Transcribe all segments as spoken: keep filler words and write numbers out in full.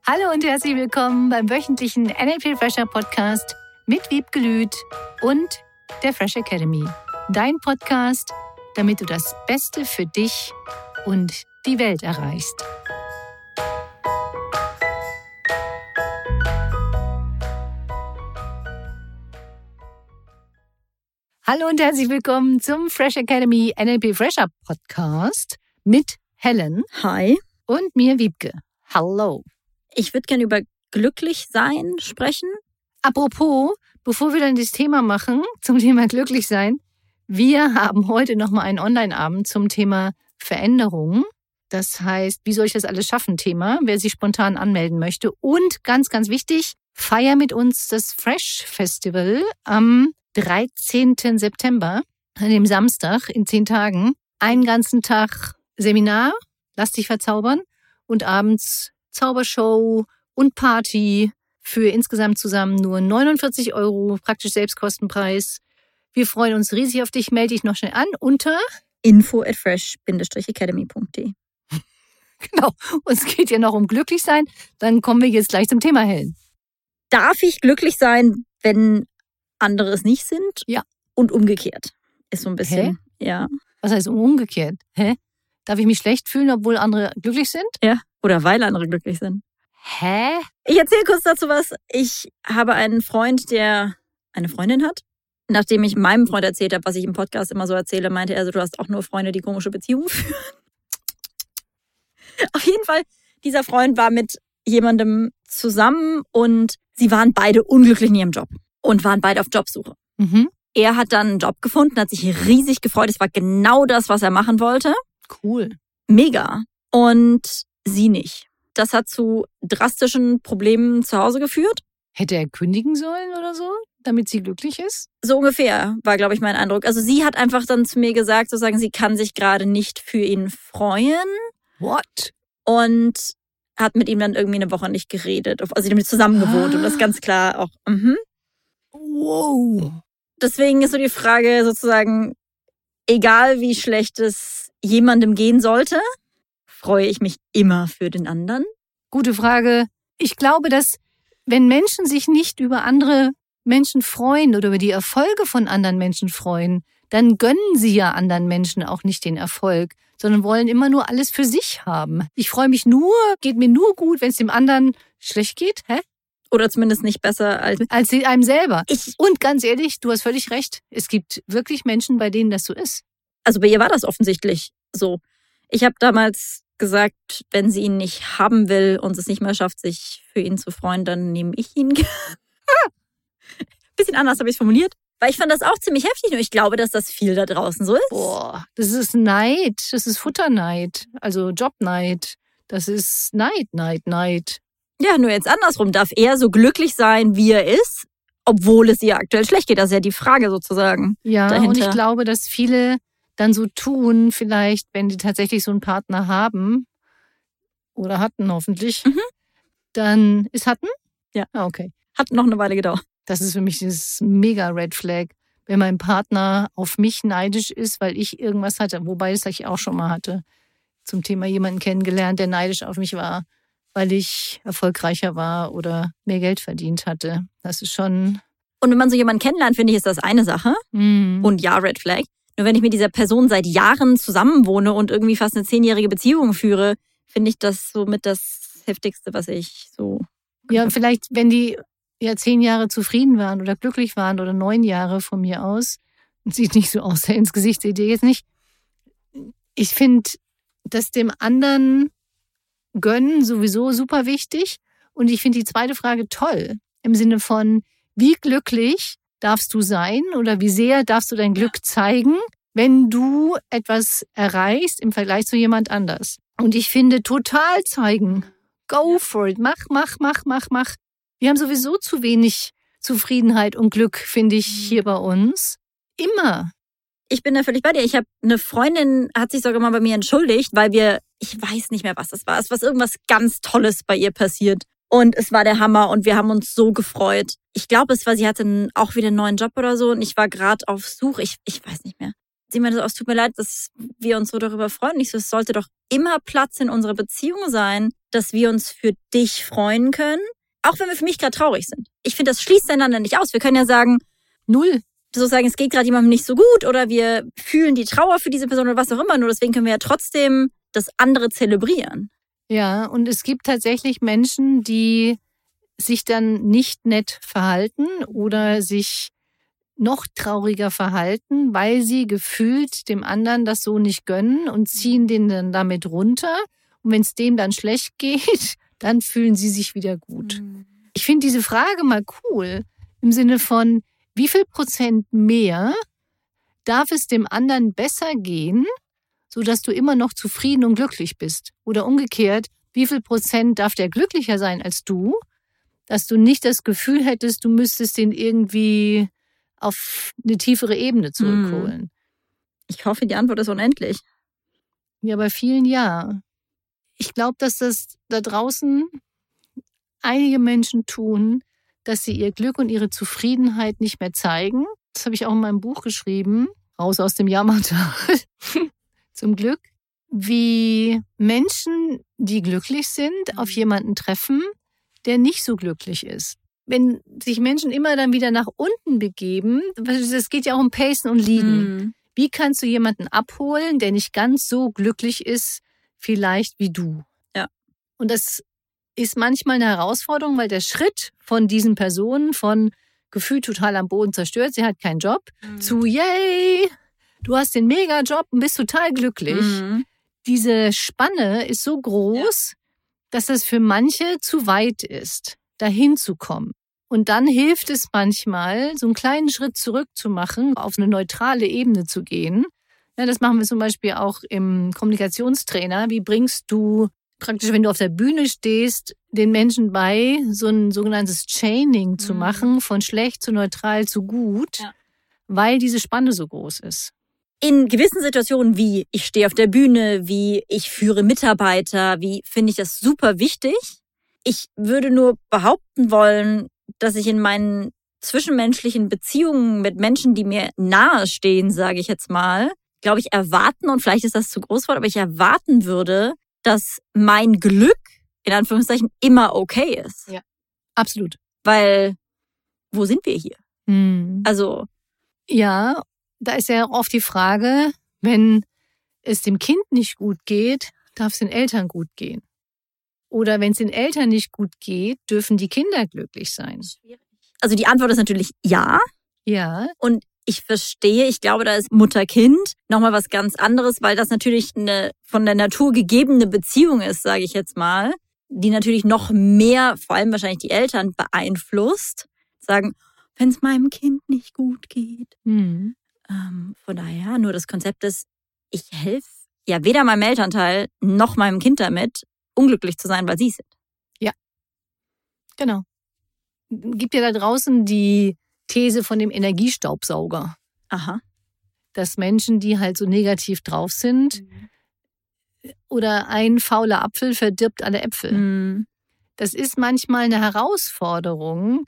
Hallo und herzlich willkommen beim wöchentlichen N L P Fresher Podcast mit Wiebke Lüth und der Fresh Academy. Dein Podcast, damit du das Beste für dich und die Welt erreichst. Hallo und herzlich willkommen zum Fresh Academy N L P Fresher Podcast mit Helen. Hi. Und mir Wiebke. Hallo. Ich würde gerne über glücklich sein sprechen. Apropos, bevor wir dann das Thema machen, zum Thema glücklich sein, wir haben heute nochmal einen Online-Abend zum Thema Veränderung. Das heißt, wie soll ich das alles schaffen, Thema, wer sich spontan anmelden möchte. Und ganz, ganz wichtig, feier mit uns das Fresh Festival am dreizehnten September, an dem Samstag in zehn Tagen. Einen ganzen Tag Seminar, lass dich verzaubern und abends Zaubershow und Party für insgesamt zusammen nur neunundvierzig Euro, praktisch Selbstkostenpreis. Wir freuen uns riesig auf dich. Melde dich noch schnell an unter info at fresh academy punkt de. Genau, und es geht ja noch um glücklich sein. Dann kommen wir jetzt gleich zum Thema, Helen. Darf ich glücklich sein, wenn andere es nicht sind? Ja. Und umgekehrt. Ist so ein bisschen, Hä? ja. Was heißt umgekehrt? Hä? Darf ich mich schlecht fühlen, obwohl andere glücklich sind? Ja, oder weil andere glücklich sind. Hä? Ich erzähle kurz dazu was. Ich habe einen Freund, der eine Freundin hat. Nachdem ich meinem Freund erzählt habe, was ich im Podcast immer so erzähle, meinte er, also, du hast auch nur Freunde, die komische Beziehungen führen. Auf jeden Fall, dieser Freund war mit jemandem zusammen und sie waren beide unglücklich in ihrem Job und waren beide auf Jobsuche. Mhm. Er hat dann einen Job gefunden, hat sich riesig gefreut. Es war genau das, was er machen wollte. Cool. Mega. Und sie nicht. Das hat zu drastischen Problemen zu Hause geführt. Hätte er kündigen sollen oder so, damit sie glücklich ist? So ungefähr war, glaube ich, mein Eindruck. Also sie hat einfach dann zu mir gesagt, sozusagen, sie kann sich gerade nicht für ihn freuen. What? Und hat mit ihm dann irgendwie eine Woche nicht geredet. Also sie haben zusammen gewohnt Ah. und das ganz klar auch. Mhm. Wow. Deswegen ist so die Frage sozusagen, egal wie schlecht es jemandem gehen sollte, freue ich mich immer für den anderen. Gute Frage. Ich glaube, dass wenn Menschen sich nicht über andere Menschen freuen oder über die Erfolge von anderen Menschen freuen, dann gönnen sie ja anderen Menschen auch nicht den Erfolg, sondern wollen immer nur alles für sich haben. Ich freue mich nur, geht mir nur gut, wenn es dem anderen schlecht geht, hä? Oder zumindest nicht besser als... Als einem selber. Ich, Und ganz ehrlich, du hast völlig recht. Es gibt wirklich Menschen, bei denen das so ist. also bei ihr war das offensichtlich so. Ich habe damals gesagt, wenn sie ihn nicht haben will und es nicht mehr schafft, sich für ihn zu freuen, dann nehme ich ihn. Bisschen anders habe ich es formuliert. Weil ich fand das auch ziemlich heftig und ich glaube, dass das viel da draußen so ist. Boah, das ist Neid. Das ist Futterneid. Also Jobneid. Das ist Neid, Neid, Neid. Ja, nur jetzt andersrum. Darf er so glücklich sein, wie er ist, obwohl es ihr aktuell schlecht geht? Das ist ja die Frage sozusagen. Ja, dahinter. Und ich glaube, dass viele dann so tun, vielleicht, wenn die tatsächlich so einen Partner haben oder hatten hoffentlich, Mhm. dann ist hatten? Ja. Ah, okay. Hat noch eine Weile gedauert. Das ist für mich dieses mega Red Flag, wenn mein Partner auf mich neidisch ist, weil ich irgendwas hatte, wobei das ich auch schon mal hatte, zum Thema jemanden kennengelernt, der neidisch auf mich war, weil ich erfolgreicher war oder mehr Geld verdient hatte. Das ist schon... Und wenn man so jemanden kennenlernt, finde ich, ist das eine Sache. Mm. Und ja, Red Flag. Nur wenn ich mit dieser Person seit Jahren zusammenwohne und irgendwie fast eine zehnjährige Beziehung führe, finde ich das somit das Heftigste, was ich so... Ja, vielleicht, wenn die ja zehn Jahre zufrieden waren oder glücklich waren oder neun Jahre von mir aus, sieht nicht so aus, ins Gesicht seht ihr jetzt nicht. Ich finde, dass dem anderen gönnen sowieso super wichtig. Und ich finde die zweite Frage toll. Im Sinne von, wie glücklich darfst du sein oder wie sehr darfst du dein Glück zeigen, wenn du etwas erreichst im Vergleich zu jemand anders. Und ich finde, total zeigen. Go for it. Mach, mach, mach, mach, mach. Wir haben sowieso zu wenig Zufriedenheit und Glück, finde ich, hier bei uns. Immer. Ich bin da völlig bei dir. Ich habe eine Freundin, hat sich sogar mal bei mir entschuldigt, weil wir, ich weiß nicht mehr, was das war. Es war irgendwas ganz Tolles bei ihr passiert. Und es war der Hammer und wir haben uns so gefreut. Ich glaube, es war, sie hatte auch wieder einen neuen Job oder so und ich war gerade auf Suche. Ich, ich weiß nicht mehr. sie meinte so, oh, es tut mir leid, dass wir uns so darüber freuen. Ich so, es sollte doch immer Platz in unserer Beziehung sein, dass wir uns für dich freuen können, auch wenn wir für mich gerade traurig sind. Ich finde, das schließt einander nicht aus. Wir können ja sagen, null. Sozusagen, es geht gerade jemandem nicht so gut oder wir fühlen die Trauer für diese Person oder was auch immer. Nur deswegen können wir ja trotzdem das andere zelebrieren. Ja, und es gibt tatsächlich Menschen, die sich dann nicht nett verhalten oder sich noch trauriger verhalten, weil sie gefühlt dem anderen das so nicht gönnen und ziehen den dann damit runter. Und wenn es dem dann schlecht geht, dann fühlen sie sich wieder gut. Mhm. Ich finde diese Frage mal cool im Sinne von, wie viel Prozent mehr darf es dem anderen besser gehen, sodass du immer noch zufrieden und glücklich bist? Oder umgekehrt, wie viel Prozent darf der glücklicher sein als du, dass du nicht das Gefühl hättest, du müsstest den irgendwie auf eine tiefere Ebene zurückholen? Ich hoffe, die Antwort ist unendlich. Ja, bei vielen ja. Ich glaube, dass das da draußen einige Menschen tun, dass sie ihr Glück und ihre Zufriedenheit nicht mehr zeigen. Das habe ich auch in meinem Buch geschrieben, raus aus dem Jammertal. Zum Glück. Wie Menschen, die glücklich sind, auf jemanden treffen, der nicht so glücklich ist. Wenn sich Menschen immer dann wieder nach unten begeben, es geht ja auch um Pacen und Leaden. Mhm. Wie kannst du jemanden abholen, der nicht ganz so glücklich ist, vielleicht wie du? Ja. Und das ist manchmal eine Herausforderung, weil der Schritt von diesen Personen, von gefühlt total am Boden zerstört, sie hat keinen Job, mhm. zu yay, du hast den Mega-Job und bist total glücklich. Mhm. Diese Spanne ist so groß, ja. dass das für manche zu weit ist, dahin zu kommen. Und dann hilft es manchmal, so einen kleinen Schritt zurück zu machen, auf eine neutrale Ebene zu gehen. Ja, das machen wir zum Beispiel auch im Kommunikationstrainer. Wie bringst du praktisch, wenn du auf der Bühne stehst, den Menschen bei, so ein sogenanntes Chaining mhm. zu machen, von schlecht zu neutral zu gut, ja. weil diese Spanne so groß ist. In gewissen Situationen, wie ich stehe auf der Bühne, wie ich führe Mitarbeiter, wie finde ich das super wichtig. Ich würde nur behaupten wollen, dass ich in meinen zwischenmenschlichen Beziehungen mit Menschen, die mir nahe stehen, sage ich jetzt mal, glaube ich, erwarten, und vielleicht ist das zu groß Wort, aber ich erwarten würde, dass mein Glück, in Anführungszeichen, immer okay ist. Ja, absolut. Weil, wo sind wir hier? Hm. Also, ja, da ist ja oft die Frage, wenn es dem Kind nicht gut geht, darf es den Eltern gut gehen. Oder wenn es den Eltern nicht gut geht, dürfen die Kinder glücklich sein. Also die Antwort ist natürlich ja. Ja. Und ich verstehe, ich glaube, da ist Mutter-Kind nochmal was ganz anderes, weil das natürlich eine von der Natur gegebene Beziehung ist, sage ich jetzt mal, die natürlich noch mehr, vor allem wahrscheinlich die Eltern, beeinflusst. Sagen, wenn es meinem Kind nicht gut geht. Mhm. Ähm, von daher, nur das Konzept ist, ich helfe ja weder meinem Elternteil noch meinem Kind damit, unglücklich zu sein, weil sie es sind. Ja, genau. Gibt ja da draußen die These von dem Energiestaubsauger. Aha. Dass Menschen, die halt so negativ drauf sind, mhm. oder ein fauler Apfel verdirbt alle Äpfel. Mhm. Das ist manchmal eine Herausforderung,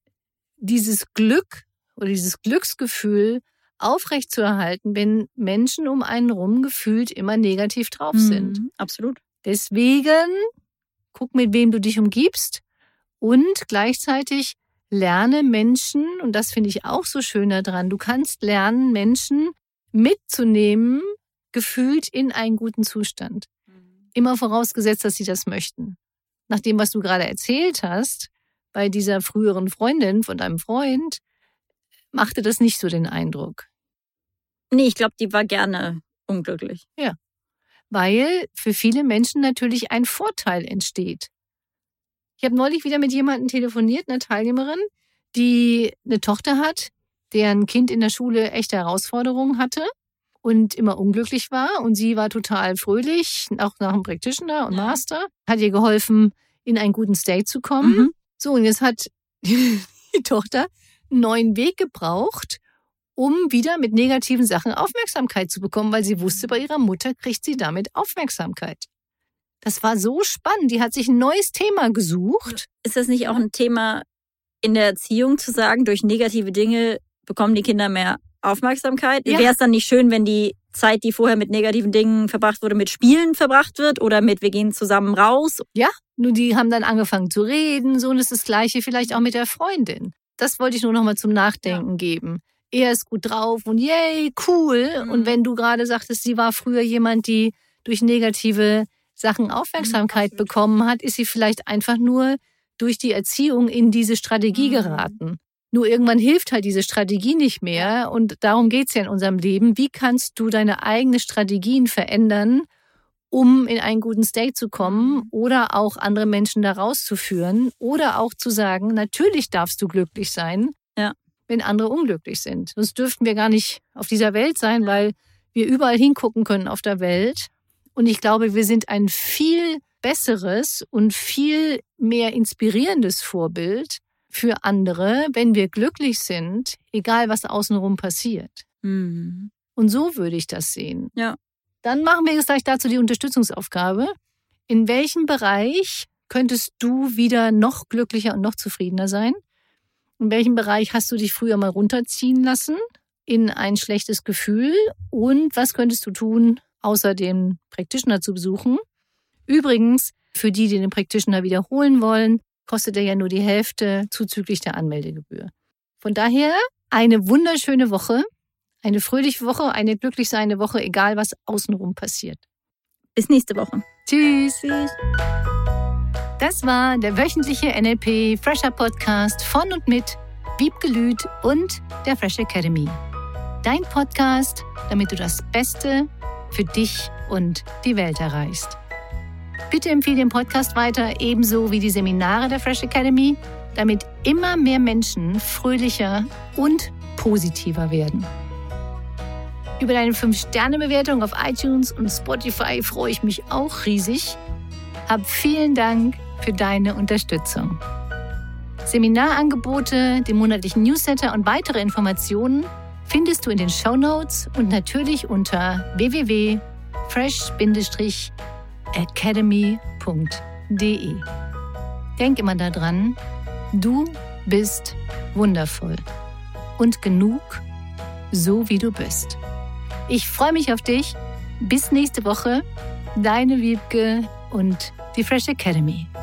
dieses Glück oder dieses Glücksgefühl aufrechtzuerhalten, wenn Menschen um einen rum gefühlt immer negativ drauf sind. Mhm, absolut. Deswegen guck, mit wem du dich umgibst und gleichzeitig lerne Menschen, und das finde ich auch so schön daran, du kannst lernen, Menschen mitzunehmen, gefühlt in einen guten Zustand. Mhm. Immer vorausgesetzt, dass sie das möchten. Nach dem, was du gerade erzählt hast, bei dieser früheren Freundin von deinem Freund, machte das nicht so den Eindruck. Nee, ich glaube, die war gerne unglücklich. Ja, weil für viele Menschen natürlich ein Vorteil entsteht. Ich habe neulich wieder mit jemandem telefoniert, einer Teilnehmerin, die eine Tochter hat, deren Kind in der Schule echte Herausforderungen hatte und immer unglücklich war. Und sie war total fröhlich, auch nach dem Practitioner und Master, hat ihr geholfen, in einen guten State zu kommen. Mhm. So, und jetzt hat die Tochter einen neuen Weg gebraucht, um wieder mit negativen Sachen Aufmerksamkeit zu bekommen, weil sie wusste, bei ihrer Mutter kriegt sie damit Aufmerksamkeit. Das war so spannend. Die hat sich ein neues Thema gesucht. Ist das nicht auch ein Thema in der Erziehung, zu sagen, durch negative Dinge bekommen die Kinder mehr Aufmerksamkeit. Ja. Wäre es dann nicht schön, wenn die Zeit, die vorher mit negativen Dingen verbracht wurde, mit Spielen verbracht wird oder mit wir gehen zusammen raus? Ja, nur die haben dann angefangen zu reden, so, und es ist das Gleiche vielleicht auch mit der Freundin. Das wollte ich nur noch mal zum Nachdenken ja. geben. Er ist gut drauf und yay, cool. Mhm. Und wenn du gerade sagtest, sie war früher jemand, die durch negative Sachen Aufmerksamkeit mhm. bekommen hat, ist sie vielleicht einfach nur durch die Erziehung in diese Strategie mhm. geraten. Nur irgendwann hilft halt diese Strategie nicht mehr und darum geht's ja in unserem Leben. Wie kannst du deine eigenen Strategien verändern, um in einen guten State zu kommen oder auch andere Menschen da rauszuführen oder auch zu sagen, natürlich darfst du glücklich sein, ja. wenn andere unglücklich sind. Sonst dürften wir gar nicht auf dieser Welt sein, weil wir überall hingucken können auf der Welt. Und ich glaube, wir sind ein viel besseres und viel mehr inspirierendes Vorbild für andere, wenn wir glücklich sind, egal was außenrum passiert. Mhm. Und so würde ich das sehen. Ja. Dann machen wir jetzt gleich dazu die Unterstützungsaufgabe. In welchem Bereich könntest du wieder noch glücklicher und noch zufriedener sein? In welchem Bereich hast du dich früher mal runterziehen lassen in ein schlechtes Gefühl? Und was könntest du tun, außer den Practitioner zu besuchen? Übrigens, für die, die den Practitioner wiederholen wollen, kostet er ja nur die Hälfte zuzüglich der Anmeldegebühr. Von daher eine wunderschöne Woche, eine fröhliche Woche, eine glücklich seiende Woche, egal was außenrum passiert. Bis nächste Woche. Tschüss. Tschüss. Das war der wöchentliche N L P Fresher Podcast von und mit Wiebke Lüth und der Fresh Academy. Dein Podcast, damit du das Beste für dich und die Welt erreichst. Bitte empfehle den Podcast weiter, ebenso wie die Seminare der Fresh Academy, damit immer mehr Menschen fröhlicher und positiver werden. Über deine fünf Sterne Bewertung auf iTunes und Spotify freue ich mich auch riesig. Hab vielen Dank für deine Unterstützung. Seminarangebote, den monatlichen Newsletter und weitere Informationen findest du in den Shownotes und natürlich unter w w w punkt fresh academy punkt d e. Denk immer daran, du bist wundervoll und genug, so wie du bist. Ich freue mich auf dich. Bis nächste Woche. Deine Wiebke und die Fresh Academy.